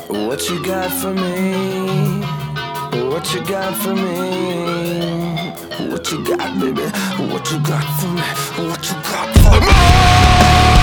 What you got for me? What you got for me? What you got, baby? What you got for me? What you got for me?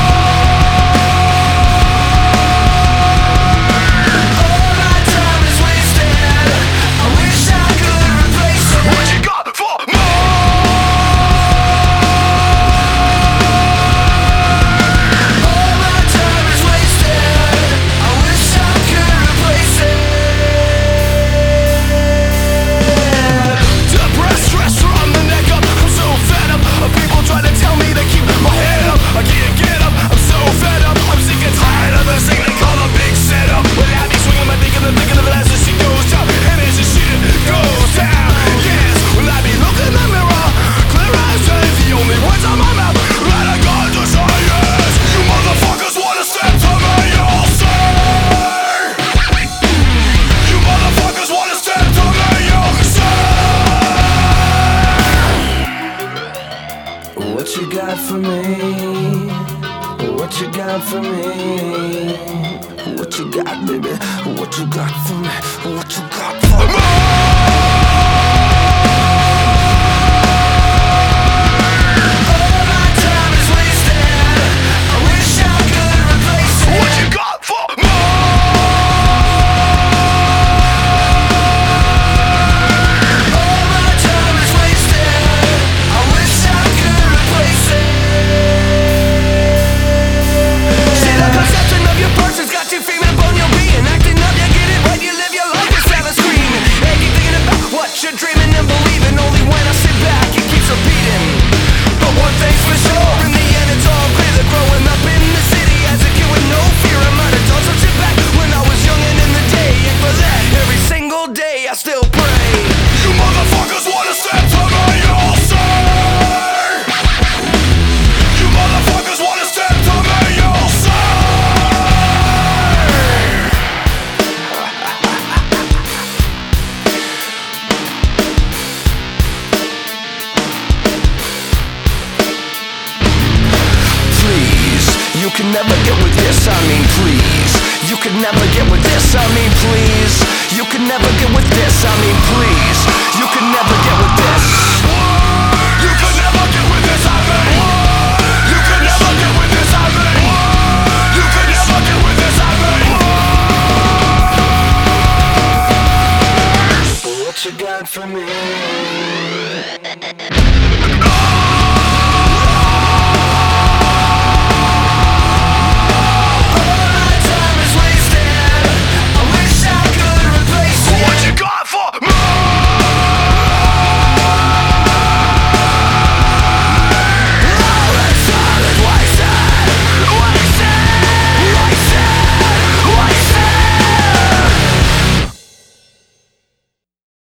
What you got for me? What you got for me? What you got, baby? What you got for me? What you got for me? You're dreaming and believing only when I sit back it keeps repeating. But one thing's for sure, in the end it's all clear that growing up in the city as a kid with no fear I might have done some shit back when I was young and in the day. And for that, every single day I still pray. You motherfuckers wanna step to me, you'll say. You motherfuckers wanna step to me, you'll say. You can never get with this, I mean please. You can never get with this, I mean please. You can never get with this, I mean please. You can never get with this. You can never get with this, I mean. You can never get with this, I mean. You can never get with this, I mean. What you got for me?